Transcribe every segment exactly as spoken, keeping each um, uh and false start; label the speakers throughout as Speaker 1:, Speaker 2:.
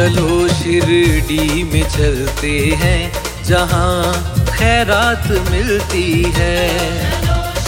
Speaker 1: चलो शिरडी में चलते हैं जहाँ खैरात मिलती है।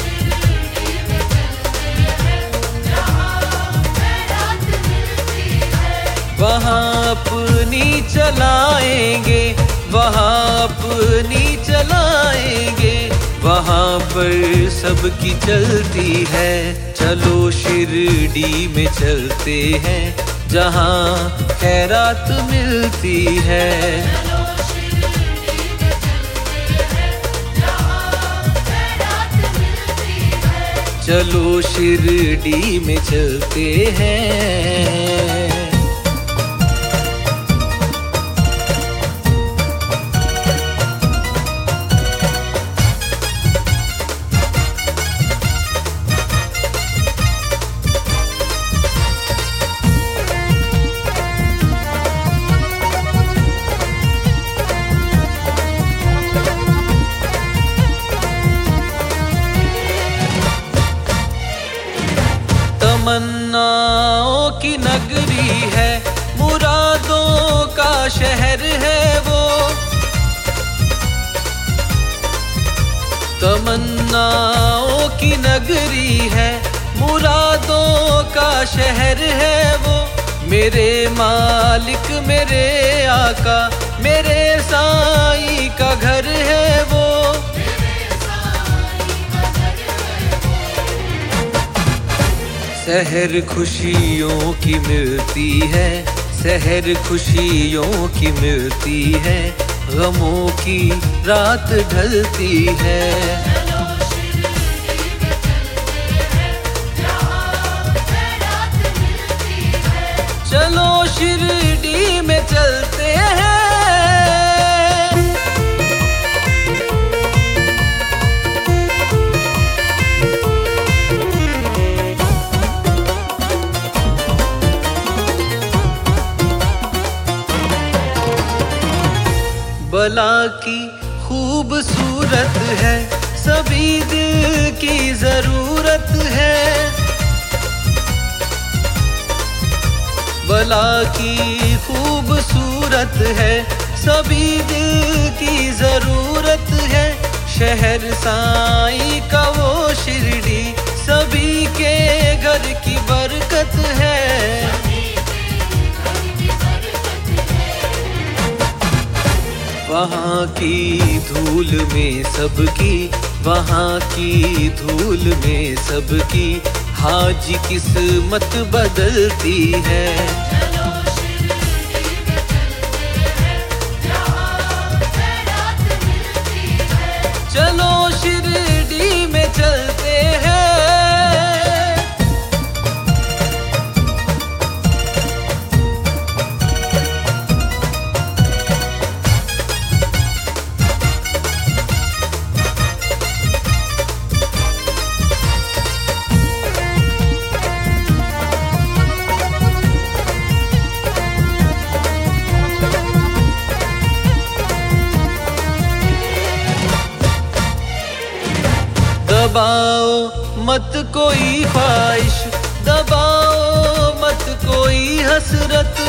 Speaker 1: वहाँ अपनी चलाएंगे, वहाँ अपनी चलाएंगे, वहाँ पर सबकी चलती है। चलो शिरडी में चलते हैं जहाँ खैरात मिलती है। चलो शिरडी में चलते हैं। तमन्नाओं की नगरी है, मुरादों का शहर है वो। तमन्नाओं की नगरी है, मुरादों का शहर है वो। मेरे मालिक मेरे आका मेरे साईं का घर है वो। सहर खुशियों की मिलती है, सहर खुशियों की मिलती है, गमों की रात ढलती है। चलो शिरडी में चलते हैं। भला की खूबसूरत है, सभी दिल की जरूरत है। भला की खूबसूरत है, सभी दिल की जरूरत है। शहर साईं का वो शिरडी, सभी के घर की बरकत है। वहाँ की धूल में सबकी, वहाँ की धूल में सबकी, हाजी किस्मत बदलती है। चलो शिरडी में चलते हैं। दबाओ मत कोई ख्वाहिश, दबाओ मत कोई हसरत,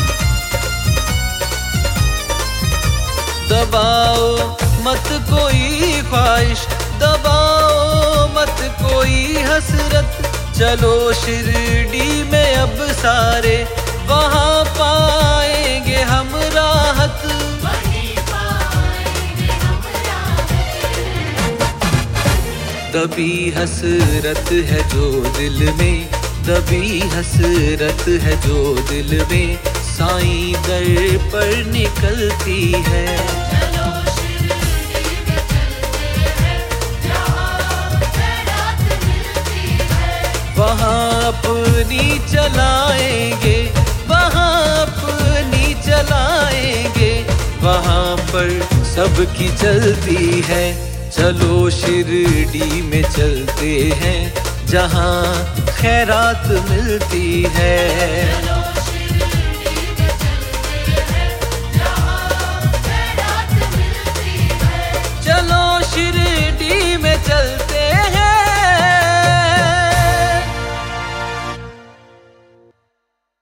Speaker 1: दबाओ मत कोई ख्वाहिश, दबाओ मत कोई हसरत। चलो शिरडी में अब सारे, वहाँ पाएंगे हम राहत। दबी हसरत है जो दिल में, दबी हसरत है जो दिल में, साईं दर पर निकलती है। वहाँ अपनी चलाएंगे, वहाँ अपनी चलाएंगे, वहाँ पर सबकी चलती है। चलो शिरडी में चलते हैं जहाँ खैरात मिलती है।